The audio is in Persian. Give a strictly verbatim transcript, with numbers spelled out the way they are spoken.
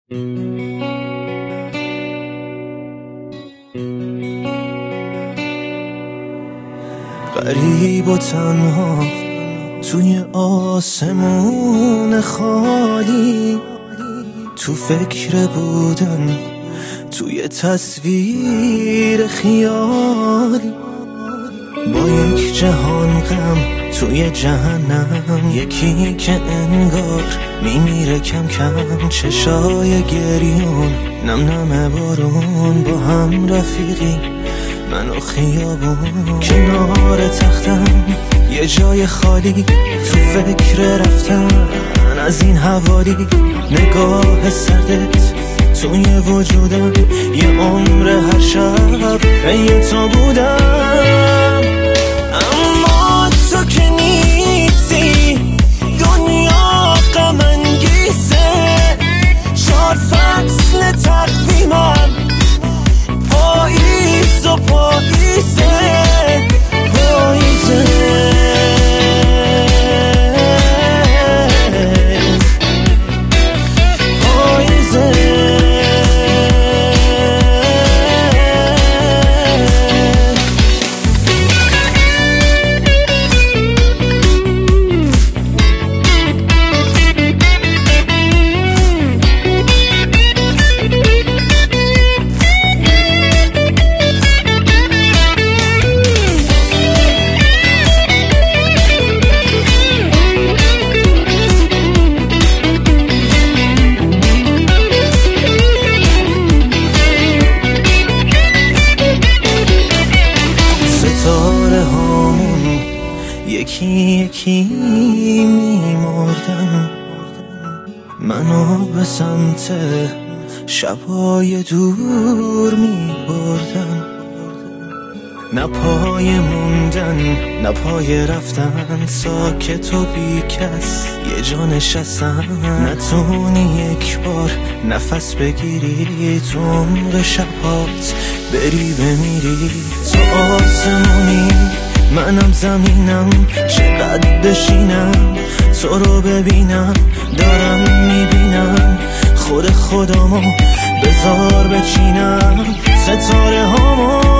غریب و تنها توی آسمون خالی، تو فکر بودن توی تصویر خیالی، با یک جهان غم توی جهنم، یکی که انگار میمیره کم کم، چشای گریون نم نم بارون، با هم رفیقی من و خیابون، کنار تختم یه جای خالی، تو فکر رفتن از این حوالی، نگاه سردت توی وجودم، یه عمر هر شب پی تو بودم، اما تو که نیستی دنیا غم انگیزه، چهار فصل تقویمم پاییز و پاییزه پاییزه یکی یکی میمردن، منو به سمت شبای دور میبردن، نه پای موندن نه پای رفتن، ساکت و بی کس یه جا نشستن، نتونی یک بار نفس بگیری، تو عمق شبات بری بمیری، تو آسمونی منم زمینم، چقدر بشینم تو رو ببینم، دارم میبینم خود خودمو بذار بچینم، ستاره هامو